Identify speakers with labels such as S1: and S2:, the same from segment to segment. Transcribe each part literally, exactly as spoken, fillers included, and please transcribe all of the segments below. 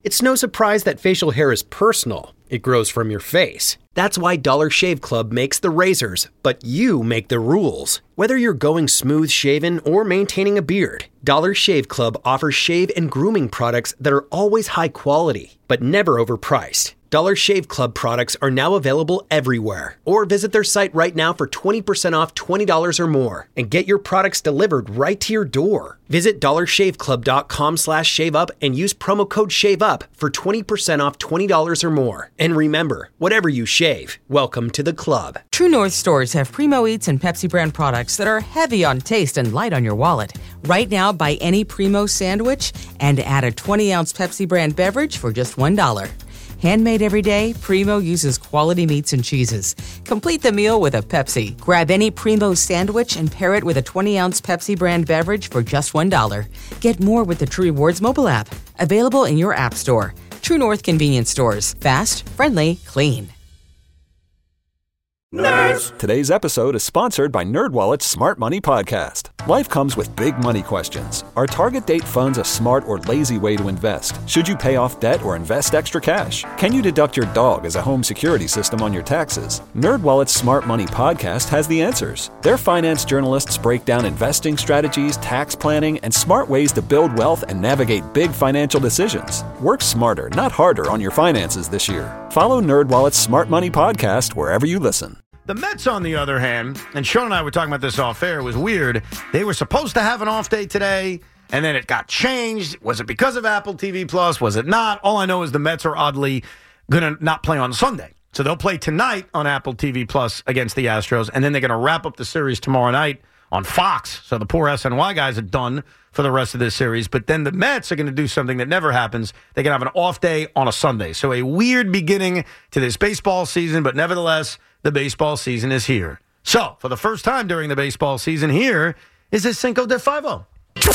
S1: It's no surprise that facial hair is personal. It grows from your face. That's why Dollar Shave Club makes the razors, but you make the rules. Whether you're going smooth shaven or maintaining a beard, Dollar Shave Club offers shave and grooming products that are always high quality, but never overpriced. Dollar Shave Club products are now available everywhere. Or visit their site right now for twenty percent off twenty dollars or more and get your products delivered right to your door. Visit dollarshaveclub.com slash shave up and use promo code shave up for twenty percent off twenty dollars or more. And remember, whatever you shave, welcome to the club.
S2: True North stores have Primo Eats and Pepsi brand products that are heavy on taste and light on your wallet. Right now, buy any Primo sandwich and add a twenty ounce Pepsi brand beverage for just one dollar. Handmade every day, Primo uses quality meats and cheeses. Complete the meal with a Pepsi. Grab any Primo sandwich and pair it with a twenty ounce Pepsi brand beverage for just one dollar. Get more with the True Rewards mobile app. Available in your app store. True North convenience stores. Fast, friendly, clean.
S3: Nerds! Today's episode is sponsored by NerdWallet's Smart Money Podcast. Life comes with big money questions. Are target date funds a smart or lazy way to invest? Should you pay off debt or invest extra cash? Can you deduct your dog as a home security system on your taxes? NerdWallet's Smart Money Podcast has the answers. Their finance journalists break down investing strategies, tax planning, and smart ways to build wealth and navigate big financial decisions. Work smarter, not harder on your finances this year. Follow NerdWallet's Smart Money Podcast wherever you listen.
S4: The Mets, on the other hand, and Sean and I were talking about this off air, it was weird. They were supposed to have an off day today, and then it got changed. Was it because of Apple T V Plus? Was it not? All I know is the Mets are oddly going to not play on Sunday. So they'll play tonight on Apple T V Plus against the Astros, and then they're going to wrap up the series tomorrow night on Fox. So the poor S N Y guys are done for the rest of this series. But then the Mets are going to do something that never happens. They're going to have an off day on a Sunday. So a weird beginning to this baseball season, but nevertheless, the baseball season is here. So, for the first time during the baseball season, here is a Cinco de Five-O.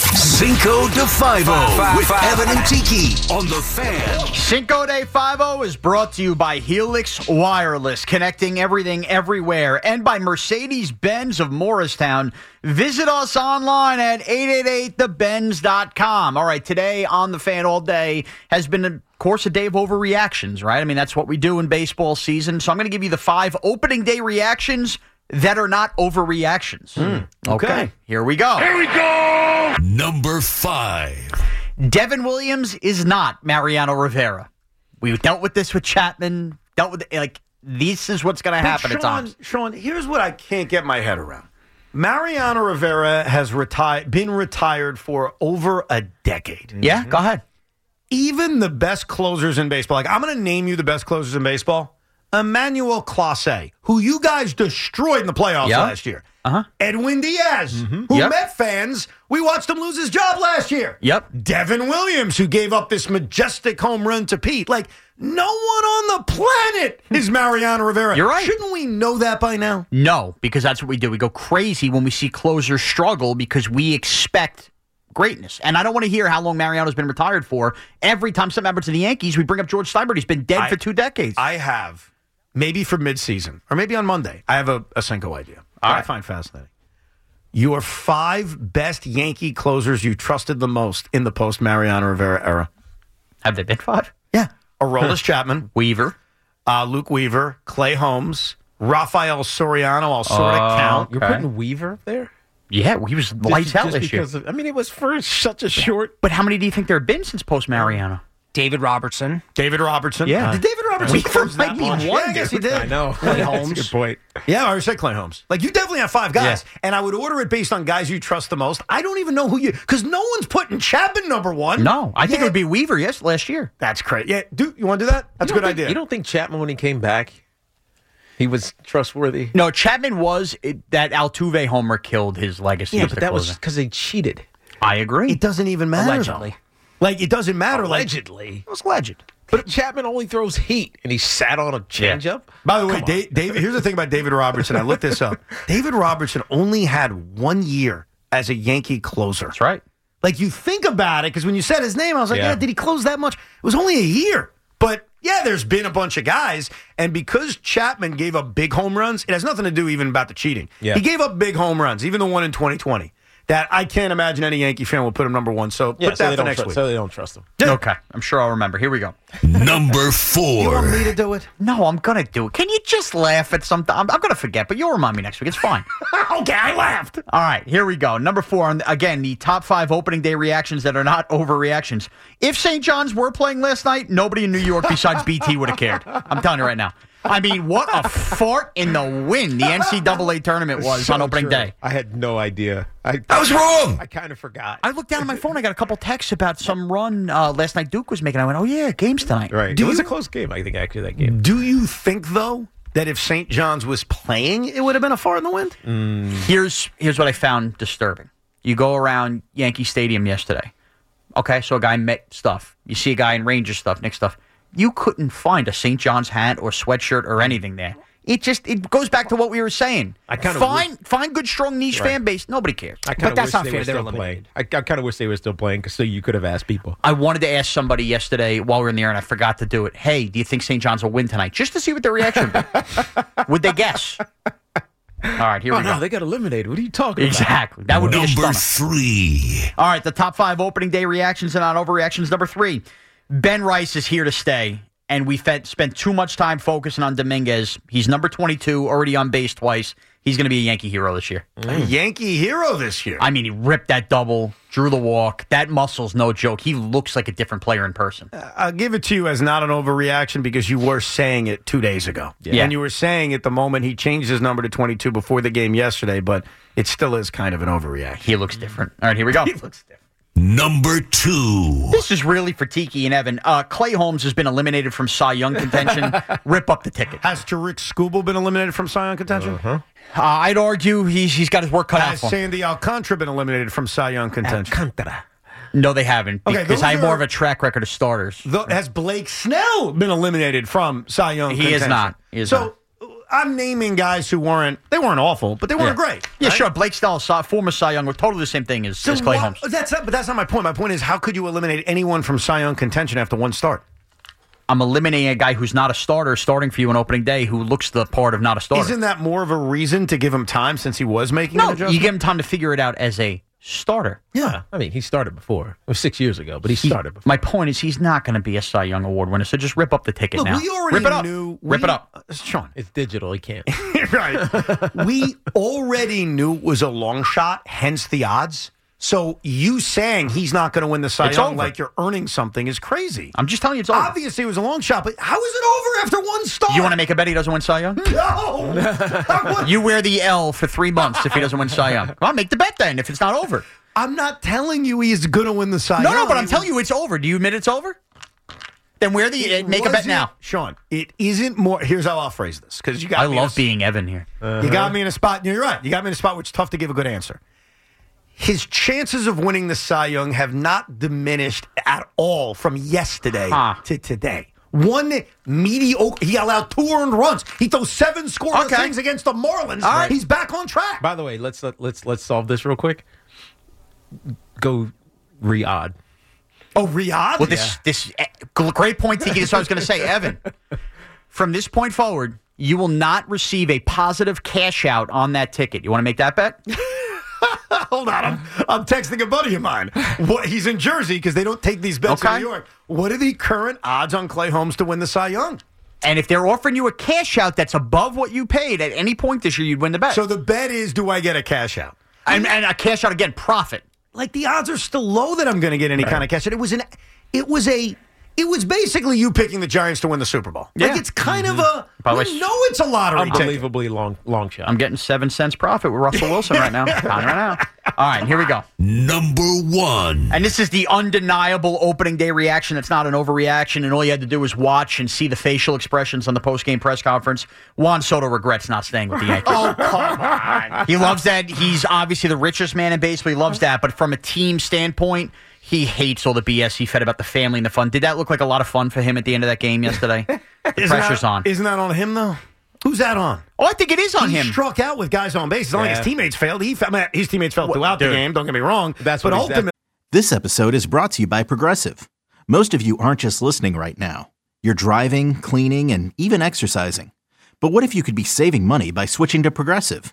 S5: Cinco de Five-O with Evan and Tiki on The Fan.
S6: Cinco de Five-O is brought to you by Helix Wireless, connecting everything everywhere, and by Mercedes-Benz of Morristown. Visit us online at eight eight eight the benz dot com. All right, today on The Fan all day has been a Of course, a day of overreactions, right? I mean, that's what we do in baseball season. So I'm going to give you the five opening day reactions that are not overreactions.
S4: Mm,
S6: okay. okay, here we go.
S5: Here we go! Number five.
S6: Devin Williams is not Mariano Rivera. We dealt with this with Chapman. Dealt with, like, this is what's going to happen
S4: Sean,
S6: at times.
S4: Sean, here's what I can't get my head around. Mariano Rivera has reti- been retired for over a decade.
S6: Yeah, mm-hmm. Go ahead.
S4: Even the best closers in baseball, like I'm going to name you the best closers in baseball, Emmanuel Clase, who you guys destroyed in the playoffs yep. last year.
S6: Uh-huh.
S4: Edwin Diaz, mm-hmm. who
S6: yep.
S4: Met fans, we watched him lose his job last year.
S6: Yep.
S4: Devin Williams, who gave up this majestic home run to Pete. Like, no one on the planet is Mariano Rivera.
S6: You're right.
S4: Shouldn't we know that by now?
S6: No, because that's what we do. We go crazy when we see closers struggle because we expect greatness. And I don't want to hear how long Mariano's been retired for. Every time something happens to the Yankees, we bring up George Steinbrenner. He's been dead
S4: I,
S6: for two decades.
S4: I have, maybe for midseason, or maybe on Monday, I have a, a Cinco idea.
S6: All right.
S4: I find fascinating. Your five best Yankee closers you trusted the most in the post-Mariano Rivera era.
S6: Have they been five?
S4: Yeah. Aroldis Chapman.
S6: Weaver.
S4: Uh, Luke Weaver. Clay Holmes. Rafael Soriano. I'll sort of
S6: uh,
S4: count.
S7: You're putting Weaver up there?
S6: Yeah, he was lights
S7: just,
S6: out
S7: just
S6: this year.
S7: Of, I mean, it was for such a short...
S6: But how many do you think there have been since post-Mariano?
S8: David Robertson.
S4: David Robertson.
S6: Yeah.
S4: Uh, did David Robertson
S6: Weaver
S4: close
S6: might
S4: that
S6: be
S4: much?
S6: one,
S4: Yeah, I guess he
S6: dude.
S4: did.
S7: I know.
S8: Clay Holmes.
S7: That's a good point.
S4: Yeah, I already said Clay Holmes. Like, you definitely have five guys.
S7: Yeah.
S4: And I would order it based on guys you trust the most. I don't even know who you... Because no one's putting Chapman number one.
S6: No, I think
S4: yeah.
S6: it would be Weaver, yes, last year.
S4: That's great. Yeah, do you want to do that? That's a good
S7: think,
S4: idea.
S7: You don't think Chapman, when he came back, he was trustworthy?
S6: No, Chapman was... It, that Altuve homer killed his legacy.
S7: Yeah,
S6: as
S7: but
S6: the
S7: that
S6: closer.
S7: was because they cheated.
S6: I agree.
S4: It doesn't even matter.
S8: Allegedly.
S4: Though. Like, it doesn't matter.
S7: Allegedly.
S4: Like, it was alleged.
S7: But Chapman only throws heat, and he sat on a changeup.
S4: By the way, Dave, David, here's the thing about David Robertson. I looked this up. David Robertson only had one year as a Yankee closer.
S6: That's right.
S4: Like, you think about it, because when you said his name, I was like, yeah. yeah, did he close that much? It was only a year. But, yeah, there's been a bunch of guys. And because Chapman gave up big home runs, it has nothing to do even about the cheating.
S7: Yeah.
S4: He gave up big home runs, even the one in twenty twenty. that I can't imagine any Yankee fan will put him number one. So
S7: Yeah,
S4: put
S7: so
S4: that
S7: they
S4: for
S7: don't
S4: next
S7: tr-
S4: week.
S7: So they don't trust him.
S6: Okay, I'm sure I'll remember. Here we go.
S5: Number four.
S4: You want me to do it?
S6: No, I'm going to do it. Can you just laugh at something? I'm, I'm going to forget, but you'll remind me next week. It's fine.
S4: Okay, I laughed.
S6: All right, here we go. Number four, and again, the top five opening day reactions that are not overreactions. If Saint John's were playing last night, nobody in New York besides B T would have cared. I'm telling you right now. I mean, what a fart in the wind the N C double A tournament was
S7: So
S6: on opening
S7: true.
S6: day.
S7: I had no idea. I,
S5: I was wrong.
S7: I kind of forgot.
S6: I looked down at my phone. I got a couple texts about some run uh, last night Duke was making. I went, oh, yeah, games tonight.
S7: Right.
S4: Do
S7: it was
S4: you-
S7: a close game, I think, actually, that game.
S4: Do you think, though, that if Saint John's was playing, it would have been a fart in the wind?
S7: Mm.
S6: Here's here's what I found disturbing. You go around Yankee Stadium yesterday. Okay, so a guy met stuff. You see a guy in Rangers stuff, Knicks stuff. You couldn't find a Saint John's hat or sweatshirt or anything there. It just it goes back to what we were saying.
S7: I kinda
S6: find
S7: wish-
S6: find good, strong niche
S7: Right.
S6: fan base. Nobody cares.
S7: I kind
S8: But
S7: of
S8: that's
S7: wish
S8: not
S7: they
S8: fair.
S7: were
S8: They're
S7: still
S8: eliminated.
S7: playing. I, I kind of wish they were still playing because so you could have asked people.
S6: I wanted to ask somebody yesterday while we were in the air, and I forgot to do it. Hey, do you think Saint John's will win tonight? Just to see what their reaction would be. Would they guess? All right, here
S7: Oh,
S6: we go.
S7: no, they got eliminated. What are you talking about?
S6: Exactly. That would be the
S5: Number
S6: stomach.
S5: three.
S6: All right, the top five opening day reactions and not overreactions. Number three, Ben Rice is here to stay, and we fed, spent too much time focusing on Dominguez. He's number twenty-two, already on base twice. He's going to be a Yankee hero this year.
S4: A Yankee hero this year.
S6: I mean, he ripped that double, drew the walk. That muscle's no joke. He looks like a different player in person.
S4: I'll give it to you as not an overreaction because you were saying it two days ago.
S6: Yeah.
S4: And you were saying it the moment he changed his number to twenty-two before the game yesterday, but it still is kind of an overreaction.
S6: He looks different. All right, here we go.
S4: He looks different.
S5: Number two.
S6: This is really for Tiki and Evan. Uh, Clay Holmes has been eliminated from Cy Young contention. Rip up the ticket. Uh,
S4: Has Tariq Skubal been eliminated from Cy Young contention? Uh-huh.
S6: I'd argue he's he's got his work cut out
S4: Has
S6: for him.
S4: Sandy Alcantara been eliminated from Cy Young contention?
S7: Alcantara.
S6: No, they haven't.
S4: Okay,
S6: Because
S4: those
S6: I have more
S4: are-
S6: of a track record of starters.
S4: Tho- has Blake Snell been eliminated from Cy Young
S6: He is
S4: contention?
S6: not. He is
S4: so
S6: not.
S4: I'm naming guys who weren't, they weren't awful, but they weren't
S6: Yeah.
S4: great.
S6: Yeah,
S4: right?
S6: sure. Blake Snell, Cy- former Cy Young, were totally the same thing as,
S4: So
S6: as Clay
S4: why-
S6: Holmes.
S4: That's not, but that's not my point. My point is, how could you eliminate anyone from Cy Young contention after one start?
S6: I'm eliminating a guy who's not a starter starting for you on opening day who looks the part of not a starter.
S4: Isn't that more of a reason to give him time since he was making an
S6: no,
S4: adjustment?
S6: you give him time to figure it out as a starter.
S7: Yeah. I mean, he started before. It was six years ago, but he
S6: He-
S7: started before.
S6: my point is he's not going to be a Cy Young Award winner, so just rip up the ticket
S4: Look,
S6: now.
S4: we already
S6: rip it up.
S4: knew.
S6: Rip
S4: we-
S6: it up.
S4: uh, Sean.
S7: It's digital. He can't.
S4: Right. We already knew it was a long shot, hence the odds. So you saying he's not going to win the Cy
S6: It's
S4: Young
S6: over.
S4: like you're earning something is crazy.
S6: I'm just telling you it's over.
S4: Obviously, it was a long shot, but how is it over after one start?
S6: You want to make a bet he doesn't win Cy Young?
S4: No. I would-
S6: You wear the L for three months if he doesn't win Cy Young. Well, make the bet then if it's not over.
S4: I'm not telling you he's going to win the Cy
S6: No,
S4: Young.
S6: no, but I'm
S4: It
S6: telling
S4: was-
S6: you it's over. Do you admit it's over? Then wear the
S4: it
S6: make a bet
S4: wasn't-
S6: now.
S4: Sean, it isn't more. Here's how I'll phrase this because you got
S6: I
S4: me in
S6: love
S4: a-
S6: being Evan here.
S4: You got me in a spot. You're right. You got me in a spot where it's tough to give a good answer. His chances of winning the Cy Young have not diminished at all from yesterday
S6: Huh.
S4: to today. One mediocre. He allowed two earned runs. He throws seven scoreless
S6: Okay.
S4: things against the Marlins.
S6: All right.
S4: He's back on track.
S7: By the way, let's let, let's let's solve this real quick. Go Riyadh.
S4: Oh, Riyadh.
S6: Well, this this eh, great point, Tiki. This is what I was going to say, Evan. From this point forward, you will not receive a positive cash out on that ticket. You want to make that bet?
S4: Hold on. I'm, I'm texting a buddy of mine. What, he's in Jersey because they don't take these bets
S6: Okay.
S4: in New York. What are the current odds on Clay Holmes to win the Cy Young?
S6: And if they're offering you a cash out that's above what you paid at any point this year, you'd win the bet.
S4: So the bet is, do I get a cash out?
S6: and, and a cash out again, profit.
S4: Like the odds are still low that I'm going to get any kind of cash out. It was an, it was a, it was basically you picking the Giants to win the Super Bowl. Like
S6: Yeah.
S4: it's kind of a,
S6: By the
S4: we
S6: way,
S4: know it's a lottery ticket.
S7: Unbelievably long long shot.
S6: I'm getting seven cents profit with Russell Wilson right now. On right now. All right, here we go.
S5: Number one.
S6: And this is the undeniable opening day reaction. It's not an overreaction, and all you had to do was watch and see the facial expressions on the post-game press conference. Juan Soto regrets not staying with the Yankees.
S4: Oh, come on.
S6: He loves that. He's obviously the richest man in baseball. He loves that. But from a team standpoint, he hates all the B S he fed about the family and the fun. Did that look like a lot of fun for him at the end of that game yesterday? The
S4: Isn't
S6: pressure's
S4: that,
S6: on.
S4: Isn't that on him, though? Who's that on?
S6: Oh, I think it is on
S4: he
S6: him.
S4: struck out with guys on base. It's not like
S7: Yeah.
S4: his teammates failed. He, I mean, his teammates failed throughout
S6: dude.
S4: the game. Don't get me wrong.
S7: That's
S4: but
S7: what he's-
S4: ultimately,
S9: This episode is brought to you by Progressive. Most of you aren't just listening right now. You're driving, cleaning, and even exercising. But what if you could be saving money by switching to Progressive?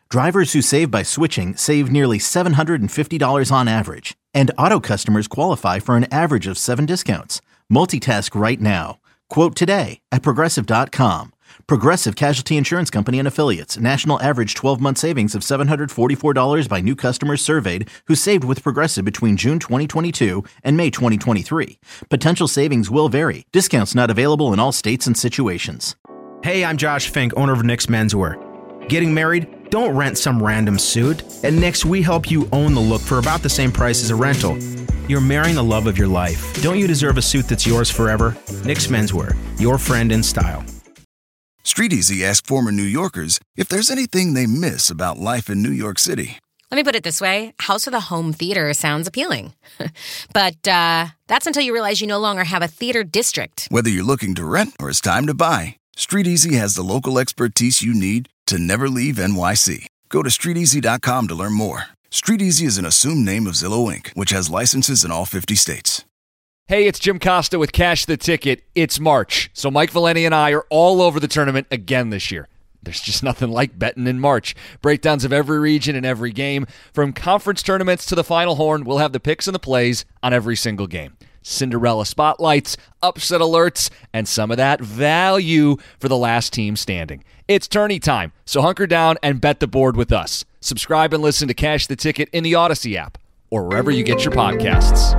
S9: Drivers who save by switching save nearly seven hundred fifty dollars on average. And auto customers qualify for an average of seven discounts. Multitask right now. Quote today at Progressive dot com. Progressive Casualty Insurance Company and Affiliates. National average twelve-month savings of seven hundred forty-four dollars by new customers surveyed who saved with Progressive between June twenty twenty-two and May twenty twenty-three. Potential savings will vary. Discounts not available in all states and situations.
S8: Hey, I'm Josh Fink, owner of Nick's Menswear. Getting married? Don't rent some random suit. At Nick's, we help you own the look for about the same price as a rental. You're marrying the love of your life. Don't you deserve a suit that's yours forever? Nick's Menswear, your friend in style.
S10: StreetEasy asked former New Yorkers if there's anything they miss about life in New York City.
S11: Let me put it this way. House with a home theater sounds appealing. But uh, that's until you realize you no longer have a theater district.
S10: Whether you're looking to rent or it's time to buy, StreetEasy has the local expertise you need to never leave N Y C. Go to street easy dot com to learn more. StreetEasy is an assumed name of Zillow Incorporated, which has licenses in all fifty states.
S12: Hey, it's Jim Costa with Cash the Ticket. It's March, so Mike Valeni and I are all over the tournament again this year. There's just nothing like betting in March. Breakdowns of every region and every game. From conference tournaments to the Final Horn, we'll have the picks and the plays on every single game. Cinderella spotlights, upset alerts, and some of that value for the last team standing. It's tourney time, so hunker down and bet the board with us. Subscribe and listen to Cash the Ticket in the Odyssey app or wherever you get your podcasts.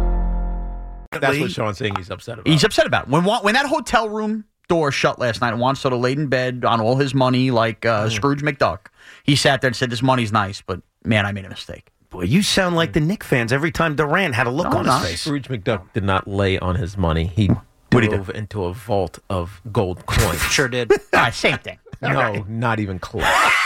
S7: That's what Sean's saying he's upset about.
S6: He's upset about. When when that hotel room door shut last night and Juan Soto laid in bed on all his money like uh, mm. Scrooge McDuck, he sat there and said, this money's nice, but man, I made a mistake.
S4: Boy, you sound like the Knick fans every time Durant had a look
S6: no,
S4: on
S6: not.
S4: his face.
S7: Scrooge McDuck did not lay on his money. He dove into a vault of gold coins.
S6: Sure did. Ah, same thing.
S7: No, right. Not even close.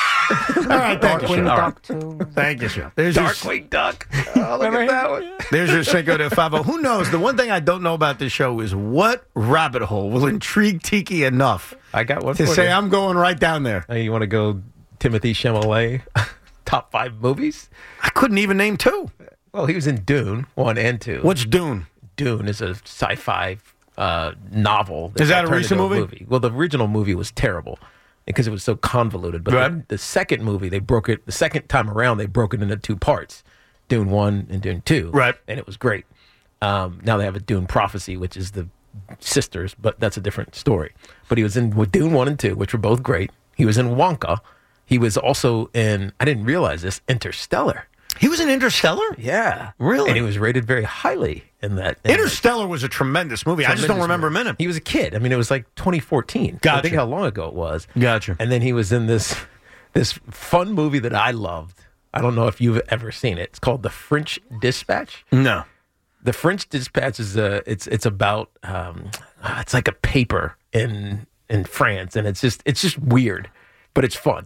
S4: All right, thank you, Sean.
S6: Duck
S4: too. Thank you, Sean. There's
S7: Darkwing
S4: your...
S7: Duck. Oh, look at that one.
S4: There's your Cinco de Favo. Who knows? The one thing I don't know about this show is what rabbit hole will intrigue Tiki enough
S7: I got one
S4: to
S7: for
S4: say
S7: you.
S4: I'm going right down there.
S7: Hey, you want to go Timothée Chalamet? Top five movies?
S4: I couldn't even name two.
S7: Well, he was in Dune, one and two.
S4: What's Dune?
S7: Dune is a sci-fi uh, novel.
S4: Is that a
S7: turned
S4: recent
S7: into
S4: movie?
S7: movie? Well, the original movie was terrible because it was so convoluted. But
S4: right.
S7: the, the second movie, they broke it. The second time around, they broke it into two parts: Dune one and Dune two.
S4: Right,
S7: and it was great. Um, now they have a Dune Prophecy, which is the sisters, but that's a different story. But he was in with Dune one and two, which were both great. He was in Wonka. He was also in, I didn't realize this, Interstellar.
S4: He was in Interstellar?
S7: Yeah.
S4: Really?
S7: And he was rated very highly in that. In
S4: Interstellar that. was a tremendous movie. Tremendous I just don't remember
S7: movie.
S4: him in it.
S7: He was a kid. I mean, it was like twenty fourteen.
S4: Gotcha.
S7: I think how long ago it was.
S4: Gotcha.
S7: And then he was in this this fun movie that I loved. I don't know if you've ever seen it. It's called The French Dispatch.
S4: No.
S7: The French Dispatch is a, it's it's about, um, it's like a paper in in France, and it's just it's just weird, but it's fun.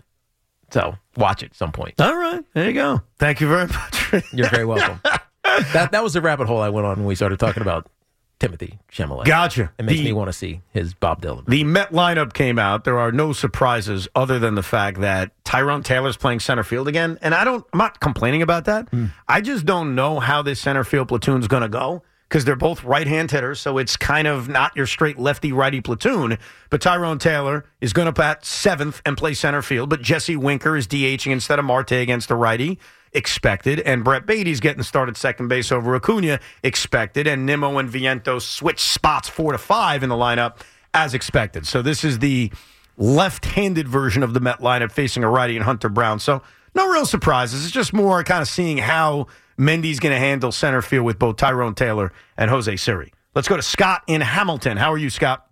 S7: So watch it at some point.
S4: All right. There you go. Thank you very much.
S7: You're very welcome. that that was the rabbit hole I went on when we started talking about Timothée Chalamet.
S4: Gotcha.
S7: It makes
S4: the,
S7: me want to see his Bob Dylan.
S4: The Met lineup came out. There are no surprises other than the fact that Tyrone Taylor's playing center field again. And I don't, I'm not complaining about that. Mm. I just don't know how this center field platoon's going to go, because they're both right-hand hitters, so it's kind of not your straight lefty-righty platoon. But Tyrone Taylor is going to bat seventh and play center field, but Jesse Winker is DHing instead of Marte against the righty, expected. And Brett Beatty's getting started second base over Acuna, expected. And Nimmo and Vientos switch spots four to five in the lineup, as expected. So this is the left-handed version of the Met lineup facing a righty and Hunter Brown. So no real surprises. It's just more kind of seeing how Mendy's going to handle center field with both Tyrone Taylor and Jose Siri. Let's go to Scott in Hamilton. How are you, Scott?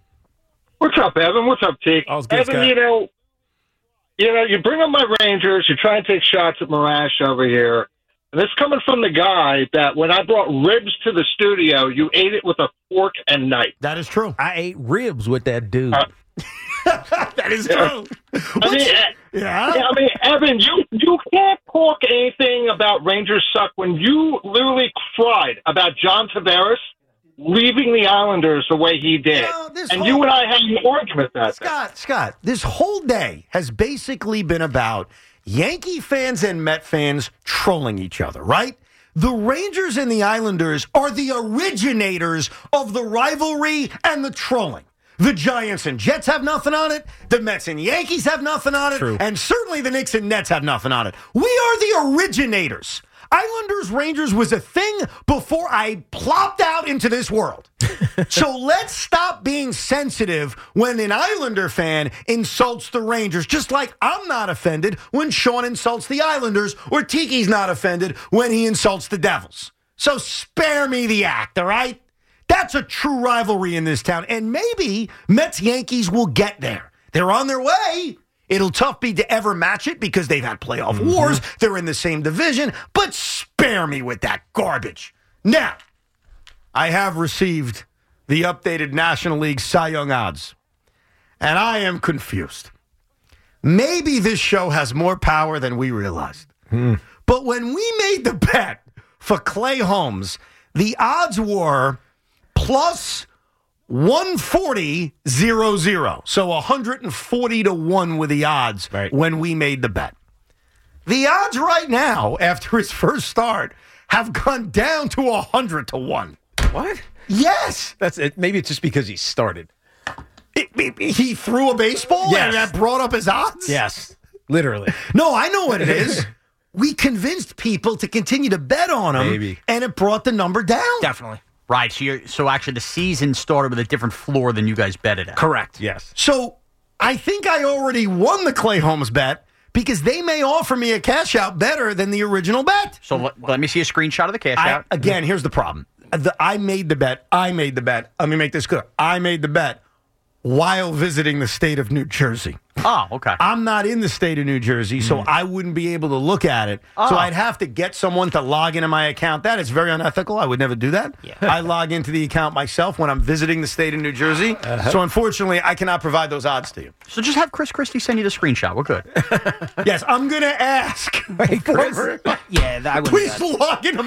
S13: What's up, Evan? What's up, Teak?
S7: All's good,
S13: Evan,
S7: Scott.
S13: you know, you know, you bring up my Rangers, you try and take shots at Marash over here. And this coming from the guy that when I brought ribs to the studio, you ate it with a fork and knife.
S4: That is true.
S7: I ate ribs with that dude.
S13: Uh,
S4: that is true.
S13: I mean, yeah? yeah, I mean, Evan, you you can't talk anything about Rangers suck when you literally cried about John Tavares leaving the Islanders the way he did.
S4: No,
S13: and
S4: whole,
S13: you and I had an argument that
S4: Scott, day. Scott, this whole day has basically been about Yankee fans and Met fans trolling each other, right? The Rangers and the Islanders are the originators of the rivalry and the trolling. The Giants and Jets have nothing on it. The Mets and Yankees have nothing on it.
S7: True.
S4: And certainly the Knicks and Nets have nothing on it. We are the originators. Islanders Rangers was a thing before I plopped out into this world. So let's stop being sensitive when an Islander fan insults the Rangers, just like I'm not offended when Sean insults the Islanders, or Tiki's not offended when he insults the Devils. So spare me the act, all right? That's a true rivalry in this town, and maybe Mets-Yankees will get there. They're on their way. It'll tough be to ever match it because they've had playoff mm-hmm. wars. They're in the same division, but spare me with that garbage. Now, I have received the updated National League Cy Young odds, and I am confused. Maybe this show has more power than we realized. Mm. But when we made the bet for Clay Holmes, the odds were plus one forty zero zero. So one hundred forty to one were the odds right. when we made the bet. The odds right now, after his first start, have gone down to one hundred to one.
S7: What?
S4: Yes.
S7: That's it. Maybe it's just because he started.
S4: It, it, he threw a baseball
S7: yes.
S4: and that brought up his odds?
S7: Yes. Literally.
S4: No, I know what it is. We convinced people to continue to bet on him,
S7: Maybe.
S4: and it brought the number down.
S6: Definitely. Right. So, you're, so actually the season started with a different floor than you guys betted at.
S7: Correct. Yes.
S4: So I think I already won the Clay Holmes bet because they may offer me a cash out better than the original bet.
S6: So let, let me see a screenshot of the cash
S4: I,
S6: out.
S4: Again, here's the problem. The, I made the bet. I made the bet. Let me make this clear. I made the bet while visiting the state of New Jersey.
S6: Oh, okay.
S4: I'm not in the state of New Jersey, so mm. I wouldn't be able to look at it. Oh. So I'd have to get someone to log into my account. That is very unethical. I would never do that. Yeah. I log into the account myself when I'm visiting the state of New Jersey. Uh-huh. So unfortunately, I cannot provide those odds to you.
S6: So just have Chris Christie send you the screenshot. We're good.
S4: Yes, I'm going to ask.
S7: Hey, Chris.
S14: Yeah, that would.
S4: Please log into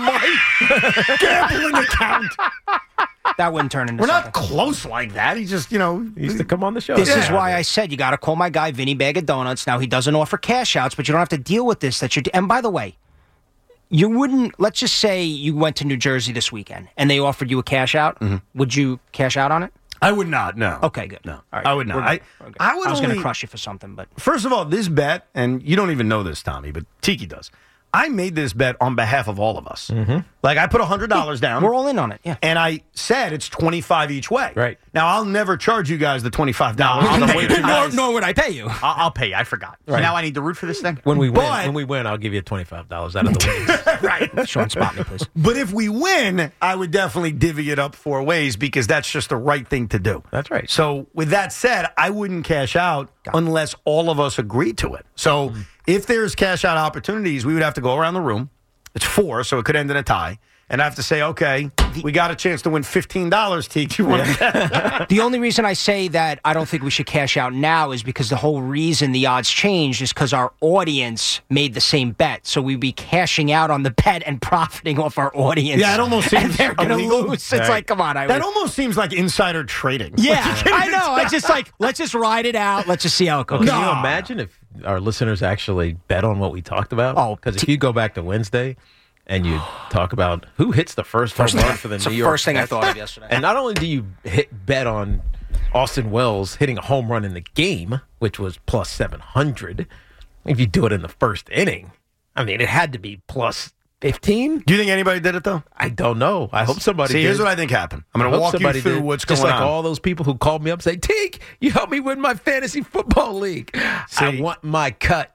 S4: my gambling account.
S14: That wouldn't turn into
S4: We're
S14: something.
S4: not close like that. He just, you know.
S7: He used to come on the show.
S14: This
S4: yeah.
S14: is why I said you got to call my guy, Vinny Bag of Donuts. Now, he doesn't offer cash outs, but you don't have to deal with this. That you're, and by the way, you wouldn't, let's just say you went to New Jersey this weekend and they offered you a cash out. Mm-hmm. Would you cash out on it?
S4: I would not, no.
S14: Okay, good.
S4: No,
S14: all right.
S4: I would not. I, I, would
S14: I was
S4: only,
S14: going to crush you for something, but.
S4: First of all, this bet, and you don't even know this, Tommy, but Tiki does. I made this bet on behalf of all of us. Mm-hmm. Like, I put one hundred dollars down.
S14: We're all in on it, yeah.
S4: And I said it's twenty-five each way.
S7: Right.
S4: Now, I'll never charge you guys the twenty-five dollars.
S14: No, nor, nor would I pay you.
S6: I'll, I'll pay you. I forgot. Right. So now I need to root for this thing?
S7: When we win,
S4: but,
S7: when we win, I'll give you twenty-five dollars out of the win.
S4: Right.
S14: Sean, spot me, please.
S4: But if we win, I would definitely divvy it up four ways because that's just the right thing to do.
S7: That's right.
S4: So with that said, I wouldn't cash out unless all of us agree to it. So mm-hmm. if there's cash out opportunities, we would have to go around the room. It's four, so it could end in a tie. And I have to say, okay, we got a chance to win fifteen dollars, Teak. You want
S14: yeah. The only reason I say that I don't think we should cash out now is because the whole reason the odds changed is because our audience made the same bet. So we'd be cashing out on the bet and profiting off our audience.
S4: Yeah, it almost seems
S14: and they're going to lose. It's
S4: right.
S14: like, come on. I
S4: that
S14: would...
S4: almost seems like insider trading.
S14: Yeah, I know. I just like, let's just ride it out. Let's just see how it goes.
S7: Can
S4: No.
S7: you imagine if our listeners actually bet on what we talked about?
S14: Oh,
S7: because if you go back to Wednesday and you talk about who hits the first home run for the
S14: it's
S7: New
S14: the
S7: York
S14: first thing I
S7: Mets.
S14: thought of yesterday.
S7: And not only do you hit bet on Austin Wells hitting a home run in the game, which was plus seven hundred, if you do it in the first inning, I mean, it had to be plus fifteen.
S4: Do you think anybody did it, though?
S7: I don't know. I hope somebody
S4: See,
S7: did.
S4: here's what I think happened. I'm going to walk you through
S7: did.
S4: what's
S7: Just
S4: going
S7: like
S4: on.
S7: all those people who called me up and say, Teak, you helped me win my fantasy football league.
S4: See,
S7: I want my cut.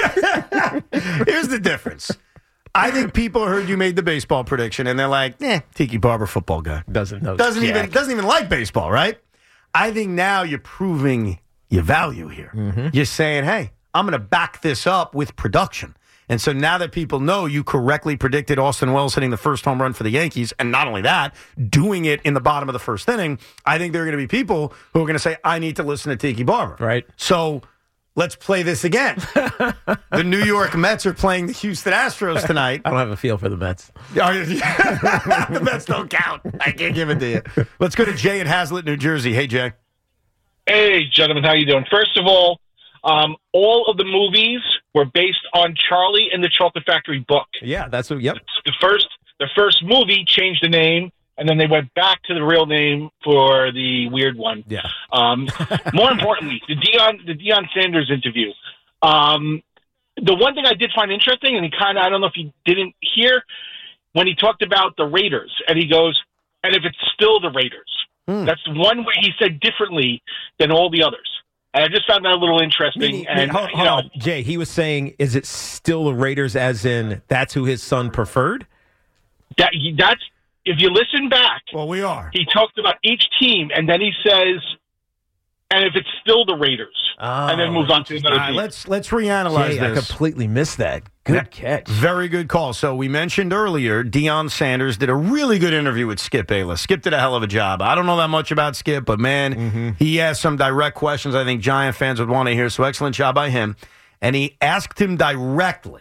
S4: Here's the difference. I think people heard you made the baseball prediction, and they're like, eh, Tiki Barber, football guy.
S7: Doesn't know.
S4: Doesn't
S7: Jack.
S4: even doesn't even like baseball, right? I think now you're proving your value here. Mm-hmm. You're saying, hey, I'm going to back this up with production. And so now that people know you correctly predicted Austin Wells hitting the first home run for the Yankees, and not only that, doing it in the bottom of the first inning, I think there are going to be people who are going to say, I need to listen to Tiki Barber.
S7: Right.
S4: So let's play this again. The New York Mets are playing the Houston Astros tonight.
S7: I don't have a feel for the Mets.
S4: The Mets don't count. I can't give it to you. Let's go to Jay in Hazlitt, New Jersey. Hey, Jay.
S13: Hey, gentlemen, how you doing? First of all, um, all of the movies were based on Charlie and the Chocolate Factory book.
S7: Yeah, that's what. Yep.
S13: The first, the first movie changed the name, and then they went back to the real name for the weird one.
S7: Yeah.
S13: Um, more importantly, the Deion the Deion Sanders interview. Um, the one thing I did find interesting, and he kind of I don't know if you didn't hear when he talked about the Raiders, and he goes, and if it's still the Raiders,
S7: mm.
S13: that's one way he said differently than all the others. And I just found that a little interesting.
S7: Meaning,
S13: and
S7: hold,
S13: you
S7: hold
S13: know,
S7: on, Jay, he was saying, is it still the Raiders as in that's who his son preferred?
S13: that that's if you listen back.
S4: Well, we are.
S13: He talked about each team, and then he says, and if it's still the Raiders,
S7: oh,
S13: and then moves on to another
S4: All right,
S13: team.
S4: let's let's reanalyze
S7: Jay, I
S4: this.
S7: completely missed that. Good
S4: Yeah.
S7: catch.
S4: Very good call. So we mentioned earlier, Deion Sanders did a really good interview with Skip Bayless. Skip did a hell of a job. I don't know that much about Skip, but man,
S7: Mm-hmm.
S4: he asked some direct questions I think Giant fans would want to hear. So excellent job by him. And he asked him directly,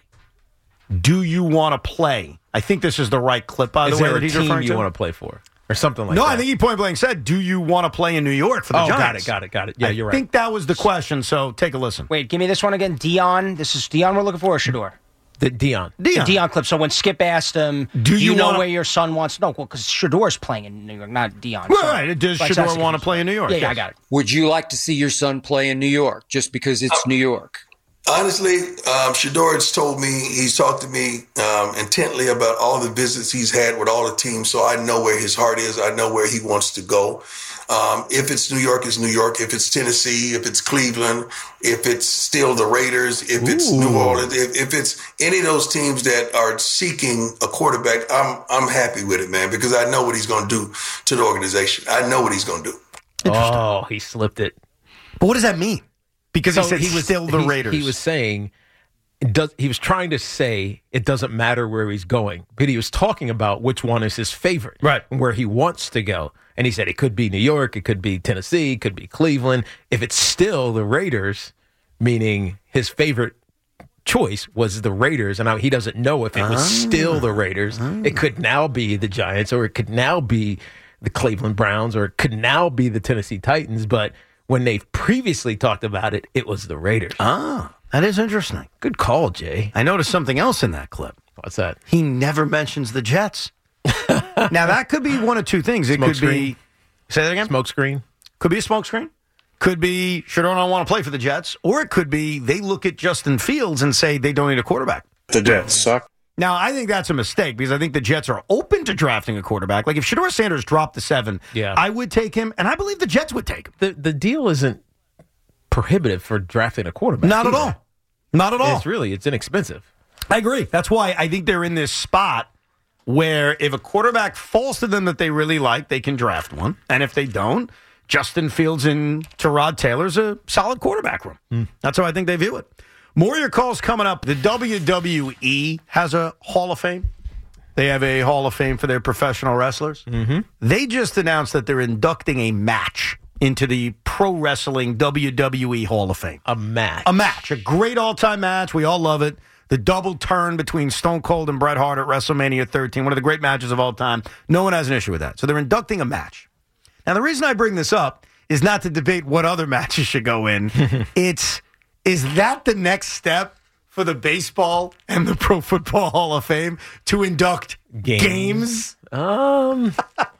S4: do you want to play? I think this is the right clip, by
S7: Is
S4: the way,
S7: there
S4: that
S7: a
S4: he's
S7: team
S4: referring
S7: you
S4: to.
S7: want to play for? Or something like
S4: no,
S7: that?
S4: I think he point blank said, do you want to play in New York for the
S7: oh,
S4: Giants?
S7: got it, got it, got it. Yeah,
S4: I
S7: you're right.
S4: I think that was the question, so take a listen.
S14: Wait, give me this one again. Dion. This is Dion we're looking for, or Shador?
S7: The Dion.
S4: Dion.
S14: The Dion clip. So when Skip asked him,
S4: Do
S14: do you,
S4: you
S14: know
S4: wanna-
S14: where your son wants? No, well, because Shador's playing in New York, not Dion.
S4: Right,
S14: So-
S4: right. Does
S14: Like,
S4: Shador
S14: that's the
S4: want to
S14: confusion.
S4: play in New York?
S14: Yeah, yeah, I
S4: Yes.
S14: got it.
S15: Would you like to see your son play in New York just because it's New York?
S16: Honestly, um, Shador has told me, he's talked to me um, intently about all the visits he's had with all the teams, so I know where his heart is. I know where he wants to go. Um, if it's New York, it's New York. If it's Tennessee, if it's Cleveland, if it's still the Raiders, if it's
S4: Ooh.
S16: New Orleans, if, if it's any of those teams that are seeking a quarterback, I'm I'm happy with it, man, because I know what he's going to do to the organization. I know what he's going to do.
S7: Oh, he slipped it.
S4: But what does that mean? Because he
S7: So
S4: said he was still the
S7: he-
S4: Raiders.
S7: He was saying, it does, he was trying to say it doesn't matter where he's going, but he was talking about which one is his favorite,
S4: right,
S7: and where he wants to go. And he said it could be New York, it could be Tennessee, it could be Cleveland. If it's still the Raiders, meaning his favorite choice was the Raiders, and I, he doesn't know if it was
S4: Ah.
S7: still the Raiders. It could now be the Giants, or it could now be the Cleveland Browns, or it could now be the Tennessee Titans. But when they've previously talked about it, it was the Raiders.
S4: Ah, that is interesting.
S7: Good call, Jay.
S4: I noticed something else in that clip.
S7: What's that?
S4: He never mentions the Jets. Now, that could be one of two things. It
S7: Smoke
S4: could
S7: screen.
S4: be, say that again?
S7: Smoke screen.
S4: Could be a smoke screen. Could be, sure don't want to play for the Jets. Or it could be they look at Justin Fields and say they don't need a quarterback.
S16: The Jets suck.
S4: Now, I think that's a mistake because I think the Jets are open to drafting a quarterback. Like if Shador Sanders dropped to seven,
S7: Yeah.
S4: I would take him, and I believe the Jets would take him.
S7: The the deal isn't prohibitive for drafting a quarterback.
S4: Not at
S7: either.
S4: all. Not at all.
S7: It's really, it's inexpensive.
S4: I agree. That's why I think they're in this spot where if a quarterback falls to them that they really like, they can draft one. And if they don't, Justin Fields and Tyrod Taylor's a solid quarterback room. That's how I think they view it. More of your calls coming up. The W W E has a Hall of Fame. They have a Hall of Fame for their professional wrestlers. Mm-hmm. They just announced that they're inducting a match into the Pro Wrestling W W E Hall of Fame.
S7: A match.
S4: A match. A great all-time match. We all love it. The double turn between Stone Cold and Bret Hart at WrestleMania thirteen. One of the great matches of all time. No one has an issue with that. So they're inducting a match. Now, the reason I bring this up is not to debate what other matches should go in. It's, is that the next step for the baseball and the Pro Football Hall of Fame to induct
S7: Games.
S4: games?
S7: Um,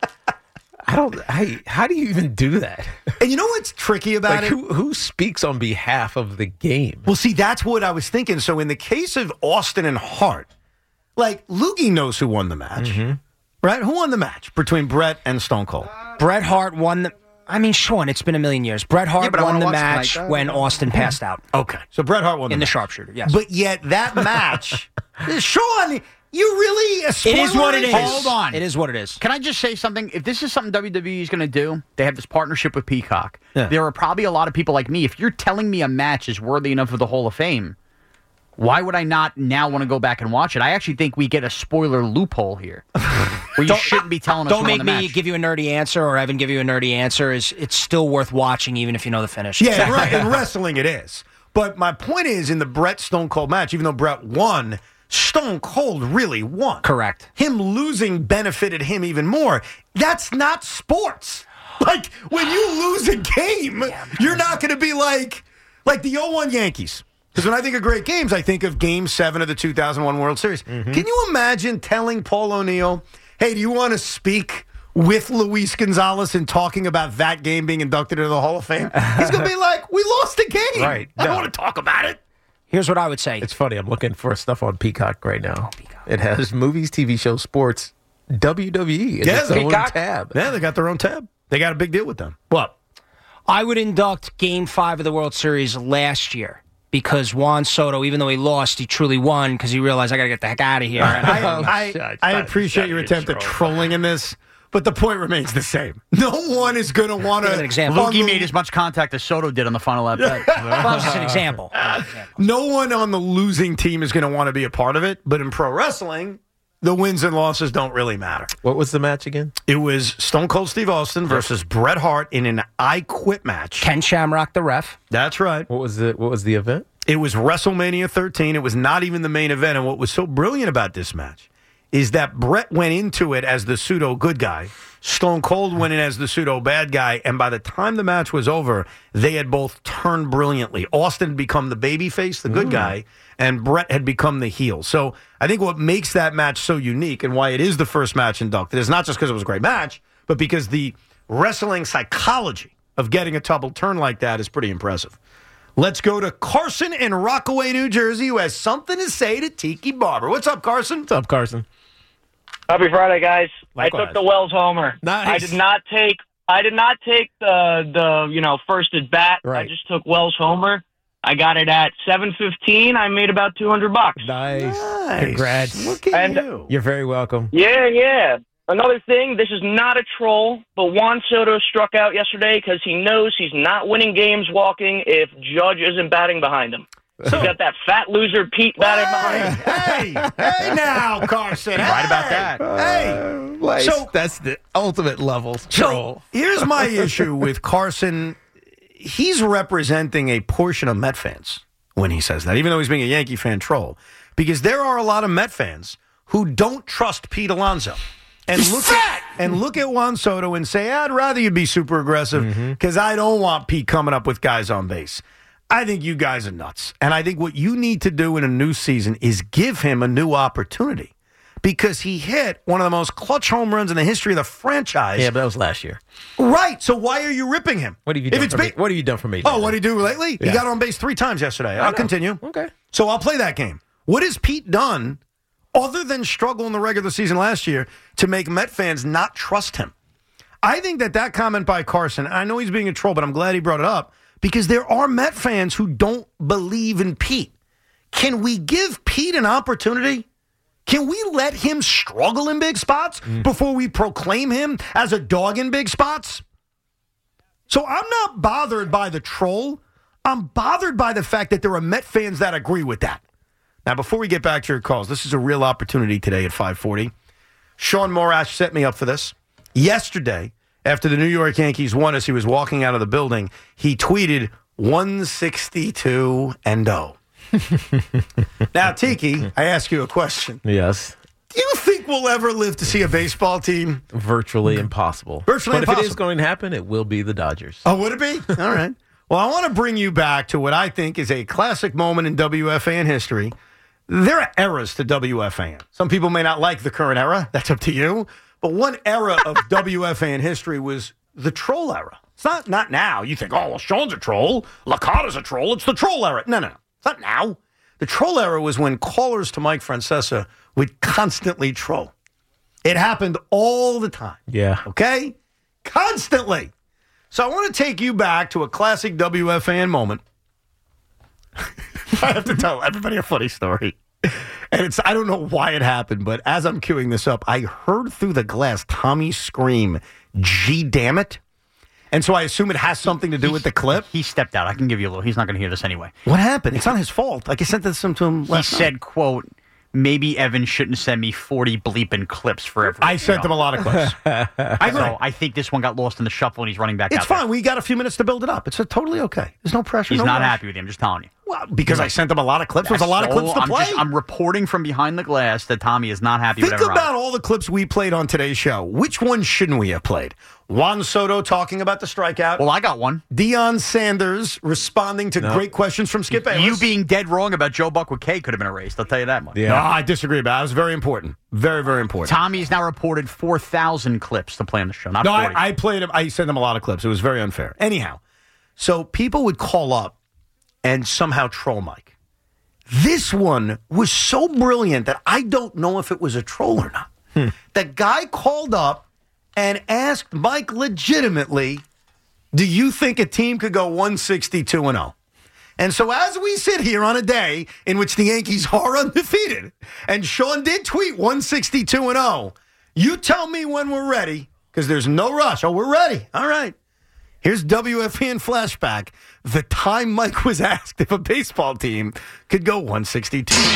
S7: I don't. I, how do you even do that?
S4: And you know what's tricky about
S7: Like,
S4: it?
S7: who who speaks on behalf of the game?
S4: Well, see, that's what I was thinking. So in the case of Austin and Hart, like Loogie knows who won the match,
S7: Mm-hmm.
S4: right? Who won the match between Brett and Stone Cold?
S14: Bret Hart won the. I mean, Sean, it's been a million years. Bret Hart
S6: Yeah, but I
S14: won
S6: wanna
S14: the
S6: watch
S14: match
S6: tonight, though.
S14: when Austin passed out
S4: Okay, so Bret Hart won the
S14: in the
S4: match.
S14: sharpshooter. Yes,
S4: But yet that match, Sean, you really a
S14: it is what it is.
S6: Hold on.
S14: It is what it is.
S6: Can I just say something? If this is something W W E is going to do, they have this partnership with Peacock.
S4: Yeah.
S6: There are probably a lot of people like me. If you're telling me a match is worthy enough of the Hall of Fame, why would I not now want to go back and watch it? I actually think we get a spoiler loophole here, where you shouldn't be telling us.
S14: Don't
S6: who won
S14: make
S6: the
S14: me
S6: match.
S14: give you a nerdy answer or Evan give you a nerdy answer. Is it's still worth watching even if you know the finish?
S4: Yeah, right. In wrestling, it is. But my point is, in the Brett Stone Cold match, even though Brett won, Stone Cold really won.
S14: Correct.
S4: Him losing benefited him even more. That's not sports. Like, when you lose a game, you're not going to be like, like the oh one Yankees. Because when I think of great games, I think of Game seven of the two thousand one World Series.
S7: Mm-hmm.
S4: Can you imagine telling Paul O'Neill, hey, do you want to speak with Luis Gonzalez and talking about that game being inducted into the Hall of Fame, he's going to be like, we lost the game.
S7: Right.
S4: I don't
S7: No.
S4: want to talk about it.
S14: Here's what I would say.
S7: It's funny. I'm looking for stuff on Peacock right now. Peacock. It has movies, T V shows, sports, W W E. It's
S4: Yeah,
S7: its own
S4: Peacock.
S7: tab.
S4: Yeah, they got their own tab. They got a big deal with them. What?
S14: I would induct Game Five of the World Series last year because Juan Soto, even though he lost, he truly won because he realized I got to get the heck out of here. And
S4: I, I, I appreciate your attempt at trolling in this, but the point remains the same. No one is going to want to.
S14: An example.
S6: Lukey made as much contact as Soto did on the final at bat.
S14: Well, it's just an example.
S4: No one on the losing team is going to want to be a part of it, but in pro wrestling, the wins and losses don't really matter.
S7: What was the match again?
S4: It was Stone Cold Steve Austin versus Bret Hart in an I Quit match.
S14: Ken Shamrock, the ref.
S4: That's right.
S7: What was the What was the event?
S4: It was WrestleMania thirteen. It was not even the main event. And what was so brilliant about this match is that Bret went into it as the pseudo good guy. Stone Cold went in as the pseudo bad guy. And by the time the match was over, they had both turned brilliantly. Austin had become the babyface, the good
S7: Mm.
S4: guy, and Bret had become the heel. So I think what makes that match so unique and why it is the first match inducted is not just because it was a great match, but because the wrestling psychology of getting a double turn like that is pretty impressive. Let's go to Carson in Rockaway, New Jersey, who has something to say to Tiki Barber. What's up, Carson?
S7: What's up, Carson?
S17: Happy Friday, guys.
S7: Likewise.
S17: I took the Wells Homer.
S7: Nice.
S17: I did not take I did not take the the you know first at bat.
S7: Right.
S17: I just took Wells Homer. I got it at seven fifteen. I made about two hundred bucks.
S7: Nice.
S4: Nice.
S7: Congrats.
S4: Look at
S17: And-
S4: you.
S7: You're very welcome.
S17: Yeah, yeah. Another thing, this is not a troll, but Juan Soto struck out yesterday because he knows he's not winning games walking if Judge isn't batting behind him. He's got that fat loser Pete batting behind him.
S4: Hey, hey now, Carson.
S6: Right about that.
S4: Hey.
S7: Nice.
S4: So-
S7: That's the ultimate level
S4: So
S7: troll.
S4: here's my issue with Carson. He's representing a portion of Met fans when he says that, even though he's being a Yankee fan troll, because there are a lot of Met fans who don't trust Pete Alonso. And look at and look at Juan Soto and say, I'd rather you be super aggressive because I don't want Pete coming up with guys on base. I think you guys are nuts. And I think what you need to do in a new season is give him a new opportunity because he hit one of the most clutch home runs in the history of the franchise.
S7: Yeah, but that was last year.
S4: Right. So why are you ripping him?
S7: What have you
S4: If
S7: done
S4: it's
S7: for me?
S4: ba-
S7: What have you done for me?
S4: Oh, what did he do lately?
S7: Yeah.
S4: He got on base three times yesterday.
S7: I
S4: I'll
S7: know.
S4: continue.
S7: Okay.
S4: So I'll play that game. What has Pete done other than struggle in the regular season last year to make Met fans not trust him? I think that that comment by Carson, I know he's being a troll, but I'm glad he brought it up because there are Met fans who don't believe in Pete. Can we give Pete an opportunity? Can we let him struggle in big spots before we proclaim him as a dog in big spots? So I'm not bothered by the troll. I'm bothered by the fact that there are Met fans that agree with that. Now, before we get back to your calls, this is a real opportunity today at five forty. Sean Morash set me up for this. Yesterday, after the New York Yankees won as he was walking out of the building, he tweeted one sixty-two and oh. Now, Tiki, I ask you a question.
S7: Yes.
S4: Do you think we'll ever live to see a baseball team?
S7: Virtually impossible.
S4: Virtually
S7: but
S4: impossible.
S7: if it is going to happen, it will be the Dodgers.
S4: Oh, would it be? All right. Well, I want to bring you back to what I think is a classic moment in W F A N history. There are eras to W F A N. Some people may not like the current era. That's up to you. But one era of W F A N history was the troll era. It's not not now. You think, oh, well, Sean's a troll. Licata's a troll. It's the troll era. No, no, no. It's not now. The troll era was when callers to Mike Francesa would constantly troll. It happened all the time.
S7: Yeah.
S4: Okay? Constantly. So I want to take you back to a classic W F A N moment. I have to tell everybody a funny story. And it's I don't know why it happened, but as I'm queuing this up, I heard through the glass Tommy scream, "Gee, damn it." And so I assume it has something to do with the clip.
S6: He stepped out. I can give you a little. He's not going to hear this anyway.
S4: What happened? It's not his fault. Like I sent this to him
S6: He
S4: last night.
S6: said, quote, maybe Evan shouldn't send me forty bleeping clips for every.
S4: I sent him a lot of clips.
S6: I
S4: agree.
S6: So I think this one got lost in the shuffle and he's running back
S4: It's
S6: out there.
S4: fine. We got a few minutes to build it up. It's a totally okay. There's no pressure.
S6: He's
S4: no
S6: not
S4: rush.
S6: happy with you. I'm just telling you.
S4: Well, because I sent them a lot of clips. There's a lot of
S6: That's
S4: clips to
S6: all-
S4: play.
S6: I'm, just, I'm reporting from behind the glass that Tommy is not happy
S4: Think
S6: with
S4: about all the clips we played on today's show. Which one shouldn't we have played? Juan Soto talking about the strikeout.
S6: Well, I got one.
S4: Deion Sanders responding to
S6: No.
S4: great questions from Skip Bayless.
S6: You being dead wrong about Joe Buck with K could have been erased. I'll tell you that much.
S4: No, I disagree about it. It was very important. Very, very important.
S6: Tommy's now reported four thousand clips to play on the show, not
S4: no,
S6: forty.
S4: I, I played him. I sent him a lot of clips. It was very unfair. Anyhow, so people would call up and somehow troll Mike. This one was so brilliant that I don't know if it was a troll or not. Hmm. The guy called up and asked Mike legitimately, do you think a team could go one sixty-two and oh? And so as we sit here on a day in which the Yankees are undefeated, and Sean did tweet one sixty-two and oh, you tell me when we're ready, because there's no rush. Oh, we're ready. All right. Here's W F A N flashback. The time Mike was asked if a baseball team could go one sixty-two.
S18: W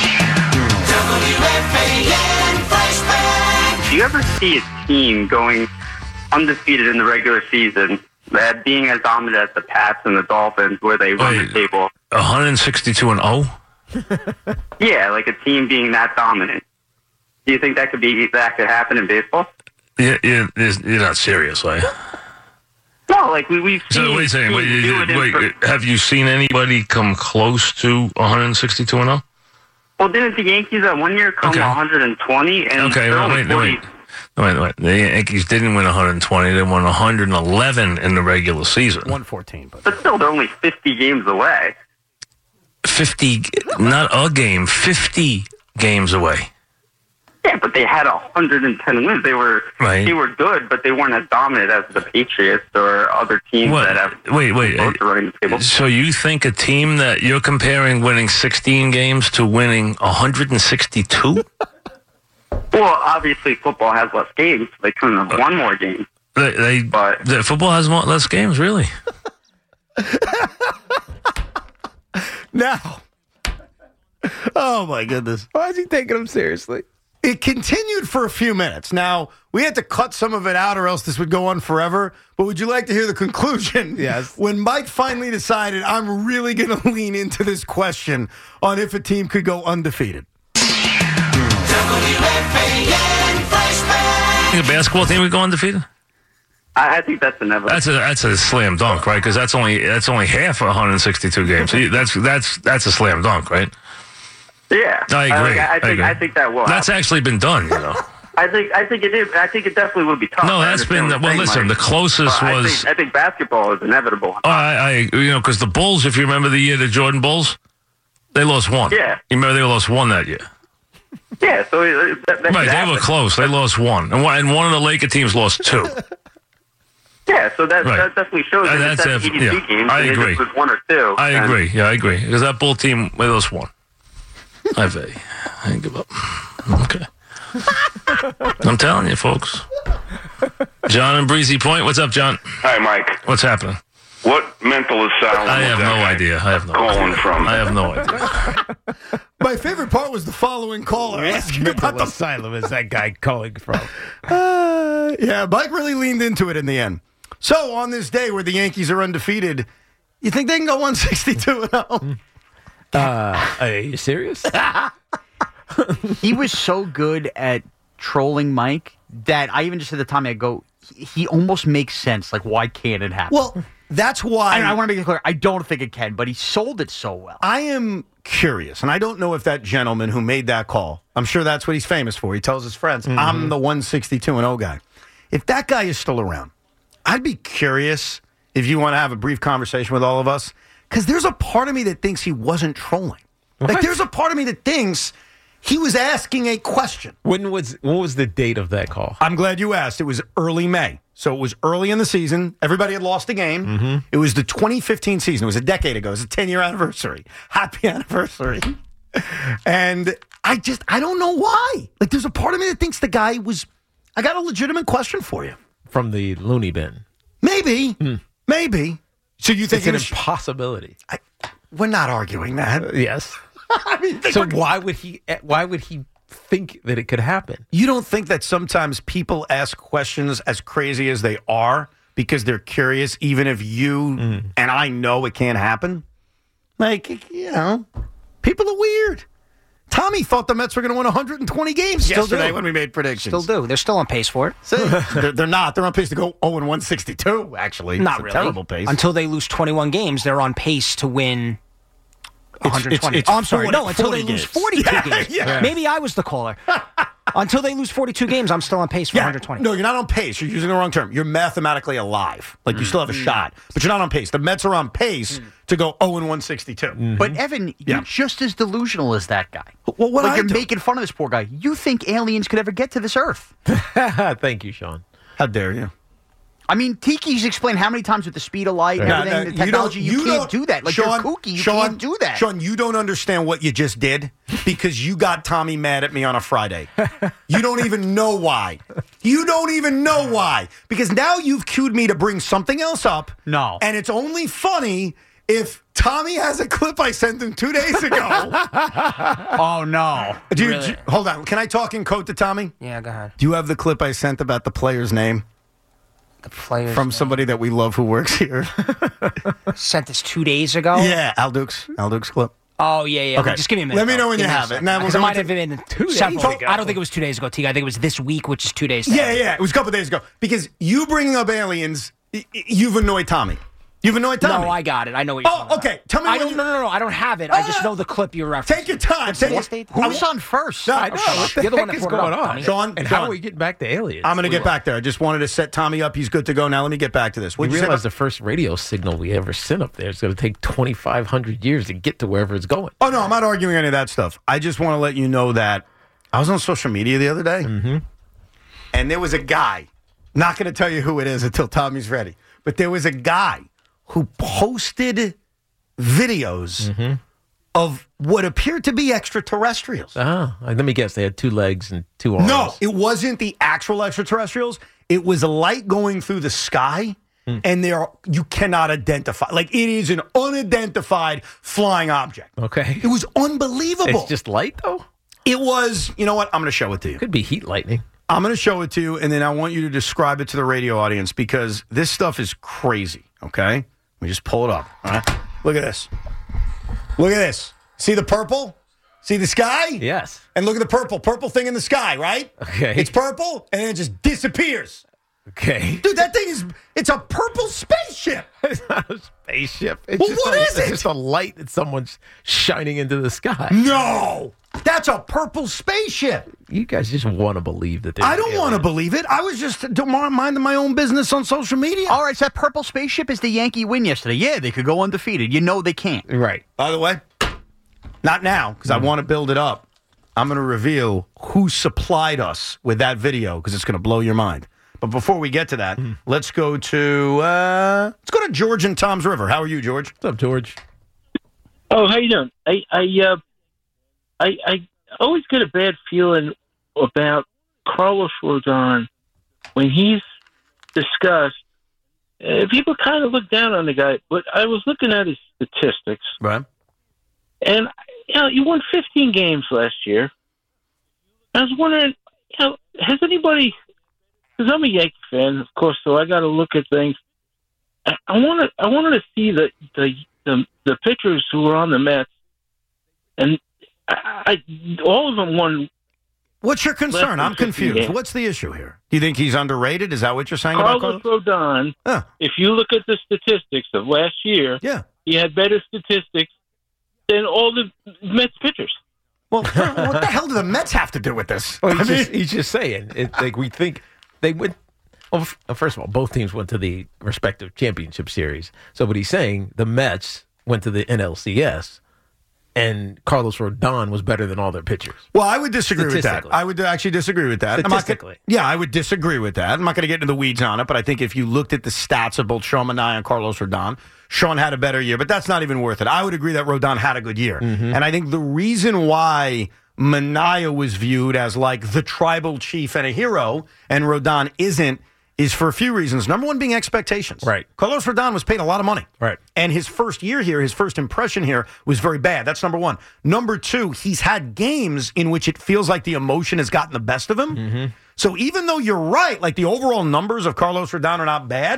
S18: F A N flashback.
S19: Do you ever see a team going undefeated in the regular season, that being as dominant as the Pats and the Dolphins, where they run
S20: Wait,
S19: the table?
S20: one sixty-two and oh?
S19: Yeah, like a team being that dominant. Do you think that could be that could happen in baseball?
S20: Yeah, yeah, you're not serious, right?
S19: No, like we, we've seen.
S20: So wait a second. Wait,
S19: teams do it in
S20: wait,
S19: per-
S20: have you seen anybody come close to one sixty-two and oh?
S19: Well, didn't the Yankees that one year come
S20: Okay.
S19: one twenty? And
S20: Okay,
S19: they're
S20: well,
S19: only
S20: wait,
S19: forty
S20: wait, wait, wait. The Yankees didn't win one twenty. They won one eleven in the regular season.
S4: one fourteen, but
S19: But still, they're only fifty games away.
S20: fifty, not a game, fifty games away.
S19: Yeah, but they had one hundred ten wins. They were
S20: Right.
S19: they were good, but they weren't as dominant as the Patriots or other teams
S20: What?
S19: that have.
S20: Wait, wait.
S19: both are running the table.
S20: So you think a team that you're comparing winning sixteen games to winning one sixty-two?
S19: Well, obviously, football has less games. So they couldn't have won more games.
S20: They, they
S19: But-
S20: the football has more, less games, really.
S4: Now, oh my goodness.
S7: Why is he taking him seriously?
S4: It continued for a few minutes. Now, we had to cut some of it out or else this would go on forever. But would you like to hear the conclusion?
S7: Yes.
S4: When Mike finally decided, I'm really going to lean into this question on if a team could go undefeated.
S18: W F A N flashback.
S20: Think a basketball team would go undefeated?
S19: I, I think that's inevitable.
S20: That's a that's a slam dunk, right? Because that's only that's only half of one sixty-two games. So you- that's that's that's a slam dunk, right?
S19: Yeah,
S20: I agree.
S19: like, I,
S20: I
S19: think
S20: agree.
S19: I think that will.
S20: That's
S19: happen.
S20: actually been done, you know.
S19: I think I think it is. I think it definitely would be tough.
S20: No,
S19: I
S20: that's
S19: understand
S20: been
S19: what
S20: well.
S19: you're saying,
S20: Listen,
S19: Mike.
S20: the closest
S19: But I
S20: was.
S19: think, I think basketball is inevitable.
S20: Oh, I, I you know because the Bulls, if you remember the year the Jordan Bulls, they lost one.
S19: Yeah.
S20: You remember they lost one that year.
S19: Yeah, so it, that, that
S20: Right,
S19: could
S20: they
S19: happen.
S20: were close. They lost one, and one, and one of the Laker teams lost two.
S19: Yeah, so that,
S20: Right.
S19: that definitely shows
S20: Uh,
S19: that it's
S20: that's
S19: that
S20: a-
S19: eighty-two
S20: yeah,
S19: games.
S20: I
S19: and it
S20: agree.
S19: just was one or two.
S20: I
S19: and-
S20: agree. Yeah, I agree. Because that Bull team, they lost one. I I ain't give up. Okay. I'm telling you, folks. John in Breezy Point. What's up, John?
S21: Hi, Mike.
S20: What's happening?
S21: What mental asylum
S20: I
S21: was
S20: have
S21: that
S20: no
S21: guy
S20: idea. I have no
S21: calling
S20: idea.
S21: from?
S20: I have no idea.
S4: My favorite part was the following caller asking about the
S7: asylum is that guy calling from?
S4: Uh, yeah, Mike really leaned into it in the end. So on this day where the Yankees are undefeated, you think they can go one sixty-two and oh?
S7: Uh, are you serious?
S6: He was so good at trolling Mike that I even just said to Tommy, I go, he, he almost makes sense. Like, why can't it happen?
S4: Well, that's why.
S6: I, I want to make it clear. I don't think it can, but he sold it so well.
S4: I am curious, and I don't know if that gentleman who made that call, I'm sure that's what he's famous for. He tells his friends,
S6: Mm-hmm.
S4: I'm the one sixty-two and oh guy. If that guy is still around, I'd be curious if you want to have a brief conversation with all of us, because there's a part of me that thinks he wasn't trolling. Like, there's a part of me that thinks he was asking a question.
S7: When was what was the date of that call?
S4: I'm glad you asked. It was early May. So it was early in the season. Everybody had lost a game.
S7: Mm-hmm.
S4: It was the twenty fifteen season. It was a decade ago. It was a ten-year anniversary. Happy anniversary. And I just, I don't know why. Like, there's a part of me that thinks the guy was, I got a legitimate question for you.
S7: From the loony bin.
S4: Maybe. Maybe. So you think
S7: It's an
S4: it was,
S7: impossibility.
S4: I, we're not arguing that.
S7: Yes.
S4: I mean,
S7: So why would he? Why would he think that it could happen?
S4: You don't think that sometimes people ask questions as crazy as they are because they're curious, even if you and I know it can't happen? Like, you know, people are weird. Tommy thought the Mets were going to win one hundred twenty games
S14: Still
S4: yesterday
S14: do.
S4: when we made predictions.
S14: Still do. They're still on pace for it.
S4: See, they're, they're not. They're on pace to go oh and one sixty-two, actually.
S14: Not
S4: It's a
S14: really.
S4: terrible pace.
S14: Until they lose twenty-one games, they're on pace to win one hundred twenty.
S4: it's
S14: oh, I'm sorry.
S4: forty
S14: No, until they
S4: forty
S14: lose
S4: games.
S14: forty-two
S4: Yeah,
S14: games.
S4: yeah.
S14: Maybe I was the caller. Until they lose forty-two games, I'm still on pace for
S4: Yeah,
S14: one hundred twenty.
S4: No, you're not on pace. You're using the wrong term. You're mathematically alive. Like, you still have a shot. But you're not on pace. The Mets are on pace to go oh and one sixty-two.
S6: But Evan, you're just as delusional as that guy.
S4: Well, what
S6: like
S4: I
S6: you're
S4: do-
S6: making fun of this poor guy. You think aliens could ever get to this Earth?
S7: Thank you, Sean.
S4: How dare you?
S6: I mean, Tiki's explained how many times with the speed of light and
S4: No,
S6: everything,
S4: no,
S6: the
S4: you don't-
S6: technology, you,
S4: you
S6: can't
S4: don't-
S6: do that. Like,
S4: Sean,
S6: you're kooky, you
S4: Sean,
S6: can't do that.
S4: Sean, you don't understand what you just did because you got Tommy mad at me on a Friday. You don't even know why. You don't even know why. Because now you've cued me to bring something else up.
S6: No.
S4: And it's only funny if Tommy has a clip I sent him two days ago.
S6: Oh, no.
S4: Dude,
S14: Really?
S4: j- hold on. Can I talk in code to Tommy?
S14: Yeah, go ahead.
S4: Do you have the clip I sent about the player's name?
S14: The players
S4: From somebody that we love who works here.
S14: sent this two days ago.
S4: Yeah, Al Dukes. Al Dukes clip.
S14: Oh yeah, yeah.
S4: Okay.
S14: Just give me a minute.
S4: Let me
S14: though.
S4: know when
S14: Give
S4: you
S14: me a
S4: have it.
S14: second.
S4: Now we'll
S14: Because
S4: go
S14: it might
S4: into-
S14: have been
S7: Two days
S14: several.
S7: ago.
S14: I don't think it was two days ago, T. I think it was this week, which is two days.
S4: Yeah,
S14: today.
S4: yeah. It was a couple days ago. Because you bringing up aliens, y- y- you've annoyed Tommy. You've annoyed Tommy.
S14: No, I got it. I know what you're
S4: Oh,
S14: talking
S4: okay. Tell me
S14: I
S4: when
S14: don't.
S4: you-
S14: No, no, no. I don't have it. I just know the clip you're referencing.
S4: Take your time.
S14: What's
S4: Take
S14: the
S4: your-
S14: last date?
S6: Who's on first?
S4: No,
S7: I know. What the
S14: You're the one
S7: heck
S14: that
S7: is
S14: brought it
S7: going
S14: up,
S7: on?
S14: Tommy.
S4: Sean,
S7: And
S4: Sean,
S7: how do we get back to aliens?
S4: I'm going to get back there. I just wanted to set Tommy up. He's good to go. Now let me get back to this.
S7: We
S4: What'd you say
S7: realized
S4: about-
S7: the first radio signal we ever sent up there is going to take twenty-five hundred years to get to wherever it's going.
S4: Oh, no, I'm not arguing any of that stuff. I just want to let you know that I was on social media the other day,
S7: Mm-hmm.
S4: and there was a guy, not going to tell you who it is until Tommy's ready, but there was a guy who posted videos
S7: Mm-hmm.
S4: of what appeared to be extraterrestrials.
S7: Ah, let me guess. They had two legs and two arms.
S4: No, it wasn't the actual extraterrestrials. It was a light going through the sky, and there are, you cannot identify. Like, it is an unidentified flying object.
S7: Okay.
S4: It was unbelievable.
S7: It's just light, though?
S4: It was, you know what? I'm going to show it to you.
S7: Could be heat lightning.
S4: I'm going to show it to you, and then I want you to describe it to the radio audience because this stuff is crazy, okay? Let me just pull it up. All right? Look at this. Look at this. See the purple? See the sky?
S7: Yes.
S4: And look at the purple. Purple thing in the sky, right?
S7: Okay.
S4: It's purple, and then it just disappears.
S7: Okay.
S4: Dude, that thing is, it's a purple spaceship.
S7: It's not a spaceship. It's
S4: Well,
S7: just
S4: what
S7: a,
S4: is
S7: it's
S4: it?
S7: just a light that someone's shining into the sky.
S4: No. That's a purple spaceship.
S7: You guys just want to believe that there's
S4: I don't want to
S7: aliens.
S4: believe it. I was just do- minding my own business on social media.
S6: All right, so that purple spaceship is the Yankee win yesterday. Yeah, they could go undefeated. You know they can't.
S7: Right.
S4: By the way, not now, because I want to build it up. I'm going to reveal who supplied us with that video, because it's going to blow your mind. But before we get to that, let's go to uh, let's go to George and Tom's River. How are you, George?
S7: What's up, George?
S1: Oh, how you doing? I I uh, I I always get a bad feeling about Carlos Rodon when he's discussed. Uh, people kind of look down on the guy, but I was looking at his statistics,
S4: Right.
S1: and you know, you won fifteen games last year. I was wondering, you know, has anybody? Because I'm a Yankee fan, of course, so I got to look at things. I want to. I wanted to see the the the, the pitchers who were on the Mets, and I, I all of them won.
S4: What's your
S1: less
S4: concern?
S1: than
S4: I'm
S1: fifty
S4: confused.
S1: games.
S4: What's the issue here? Do you think he's underrated? Is that what you're saying about
S1: Carlos
S4: Carlos?
S1: Rodon.
S4: Huh.
S1: If you look at the statistics of last year,
S4: yeah,
S1: he had better statistics than all the Mets pitchers.
S4: Well, what the hell do the Mets have to do with this?
S7: Well, he's,
S4: I mean-
S7: just, he's just saying. It, like we think they went. Well, f- first of all, both teams went to the respective championship series. So, what he's saying, the Mets went to the N L C S, and Carlos Rodon was better than all their pitchers.
S4: Well, I would disagree with that.
S7: Statistically.
S4: I would actually disagree with that. I'm not gonna-
S7: Statistically.
S4: yeah, I would disagree with that. I'm not going to get into the weeds on it, but I think if you looked at the stats of both Sean Manaea and Carlos Rodon, Sean had a better year, but that's not even worth it. I would agree that Rodon had a good year. And I think the reason why Manaea was viewed as like the tribal chief and a hero, and Rodon isn't, is for a few reasons. Number one being expectations.
S7: Right.
S4: Carlos Rodon was paid a lot of money.
S7: Right.
S4: And his first year here, his first impression here was very bad. That's number one. Number two, he's had games in which it feels like the emotion has gotten the best of him. So even though you're right, like the overall numbers of Carlos Rodon are not bad,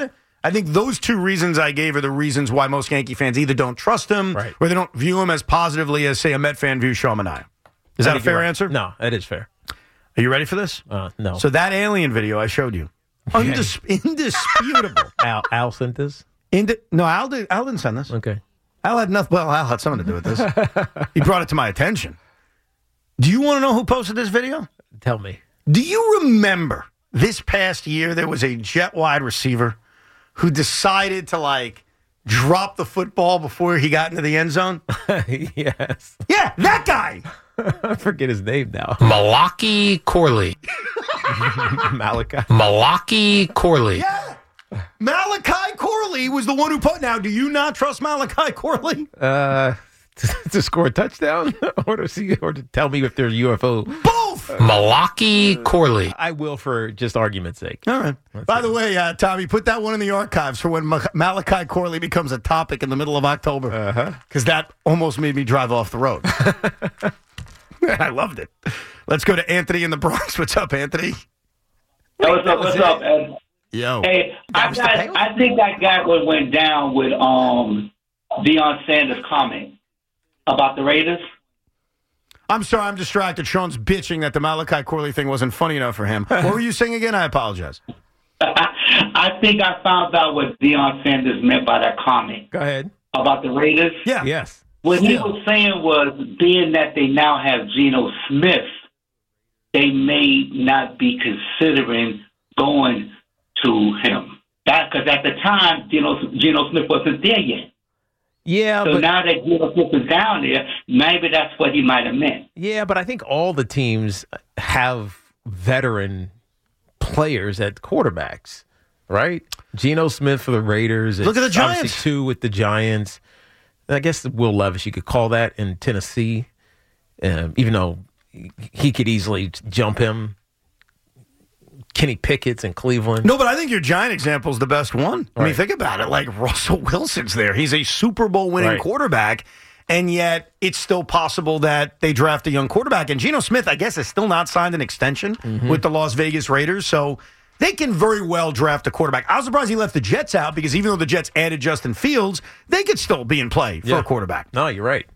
S4: I think those two reasons I gave are the reasons why most Yankee fans either don't trust him
S7: Right.
S4: or they don't view him as positively as, say, a Met fan views Sean Manaea. Is
S7: I
S4: that a
S7: think you're
S4: fair
S7: right.
S4: answer?
S7: No, that is fair.
S4: Are you ready for this?
S7: Uh, no.
S4: So that alien video I showed you, undis- indisputable.
S7: Al, Al sent this?
S4: Indi- no, Al, did, Al didn't send this.
S7: Okay.
S4: Al had nothing. Well, Al had something to do with this. He brought it to my attention. Do you want to know who posted this video?
S7: Tell me.
S4: Do you remember this past year there was a jet wide receiver who decided to like drop the football before he got into the end zone?
S7: Yes.
S4: Yeah, that guy.
S7: I forget his name now.
S20: Malachi Corley.
S7: Malachi.
S20: Malachi Corley.
S4: Yeah. Malachi Corley was the one who put. Now, do you not trust Malachi Corley?
S7: Uh, to, to score a touchdown or to see or to tell me if they're U F O.
S4: Both.
S20: Malachi Corley.
S7: I will for just argument's sake.
S4: All right.
S7: Let's
S4: By
S7: see.
S4: the way, uh, Tommy, put that one in the archives for when Ma- Malachi Corley becomes a topic in the middle of October.
S7: Uh-huh.
S4: Because that almost made me drive off the road. I loved it. Let's go to Anthony in the Bronx. What's up, Anthony?
S2: Hey, what's up? What's up, Ed?
S4: Yo.
S2: Hey, I, got, I think I got what went down with um Deion Sanders' comment about the Raiders.
S4: I'm sorry, I'm distracted. Sean's bitching that the Malachi Corley thing wasn't funny enough for him. What were you saying again? I apologize.
S2: I think I found out what Deion Sanders meant by that comment.
S7: Go ahead.
S2: About the Raiders?
S4: Yeah.
S7: Yes.
S2: What he was saying was, being that they now have Geno Smith, they may not be considering going to him. That because at the time, Geno, Geno Smith wasn't there yet.
S7: Yeah,
S2: So
S7: but
S2: now that Geno Smith is down there, maybe that's what he might have meant.
S7: yeah, but I think all the teams have veteran players at quarterbacks, right? Geno Smith for the Raiders.
S4: Look at the
S7: It's obviously
S4: Giants.
S7: Two with the Giants. I guess Will Levis, you could call that in Tennessee, um, even though he could easily jump him. Kenny Pickett's in Cleveland.
S4: No, but I think your Giant example is the best one. I mean,
S7: Right.
S4: think about it. Like, Russell Wilson's there. He's a Super Bowl winning
S7: Right.
S4: quarterback, and yet it's still possible that they draft a young quarterback. And Geno Smith, I guess, has still not signed an extension
S7: Mm-hmm.
S4: with the Las Vegas Raiders, so they can very well draft a quarterback. I was surprised he left the Jets out because even though the Jets added Justin Fields, they could still be in play for
S7: Yeah.
S4: a quarterback.
S7: No, you're right.